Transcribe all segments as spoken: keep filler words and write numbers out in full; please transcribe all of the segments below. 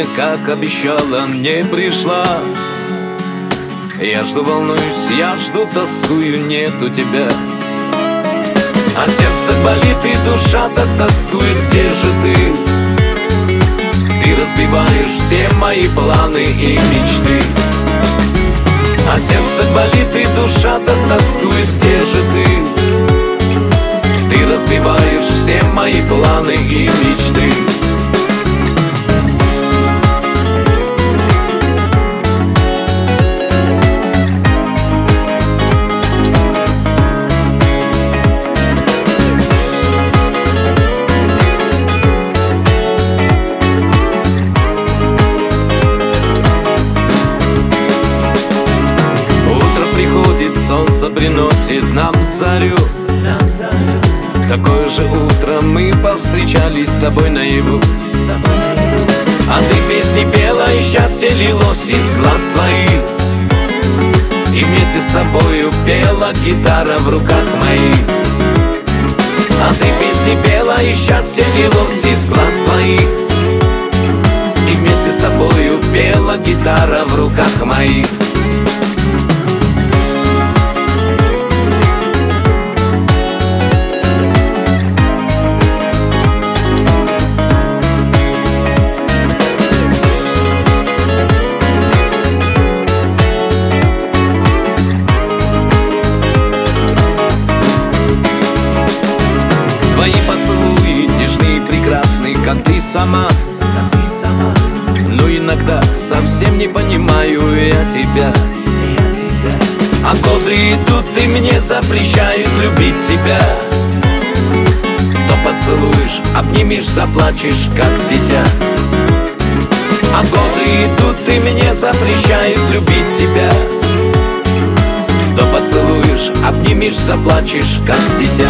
свидание, как обещала, не пришла. Я жду, волнуюсь, я жду, тоскую, нету тебя. А сердце болит и душа так тоскует, где же ты? Ты разбиваешь все мои планы и мечты. А сердце болит и душа так тоскует, где же ты? Ты разбиваешь все мои планы и мечты. Солнце приносит нам зарю. Такое же утро мы повстречались с тобой наяву. А ты песни пела, и счастье лилось из глаз твоих. И вместе с тобою пела гитара в руках моих. А ты песни пела, и счастье лилось из глаз твоих. И вместе с тобою пела гитара в руках моих. Твои поцелуи нежные и прекрасные, как ты сама. Но иногда совсем не понимаю я тебя. А годы идут и мне запрещают любить тебя. То поцелуешь, обнимешь, заплачешь, как дитя. А годы идут и мне запрещают любить тебя. То поцелуешь, обнимешь, заплачешь, как дитя.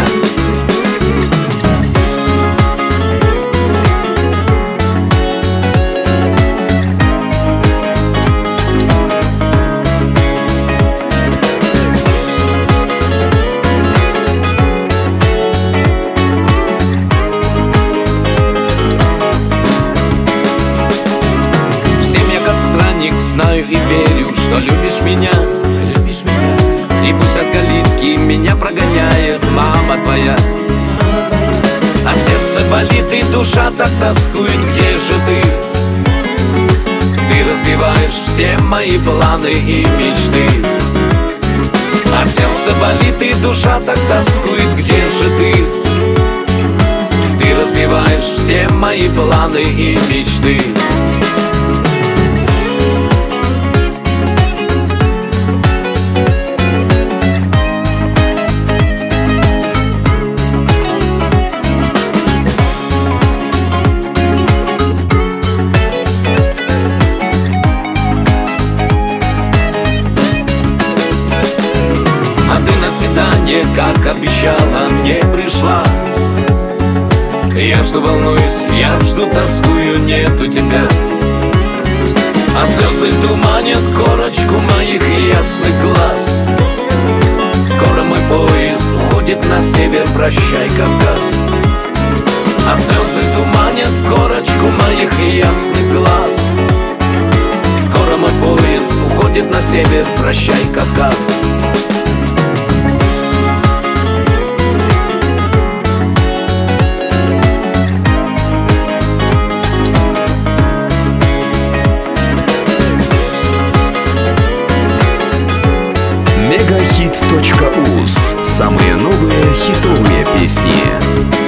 Знаю и верю, что любишь меня, любишь меня. И пусть от калитки меня прогоняет мама твоя. А сердце болит и душа так тоскует, где же ты? Ты разбиваешь все мои планы и мечты. А сердце болит и душа так тоскует, где же ты? Ты разбиваешь все мои планы и мечты. Как обещала, не пришла. Я жду, волнуюсь, я жду, тоскую, нету тебя. А слезы туманят корочку моих ясных глаз. Скоро мой поезд уходит на север, прощай, Кавказ. А слезы туманят корочку моих ясных глаз. Скоро мой поезд уходит на север, прощай, Кавказ. Мегахит точка уз. Самые новые хитовые песни.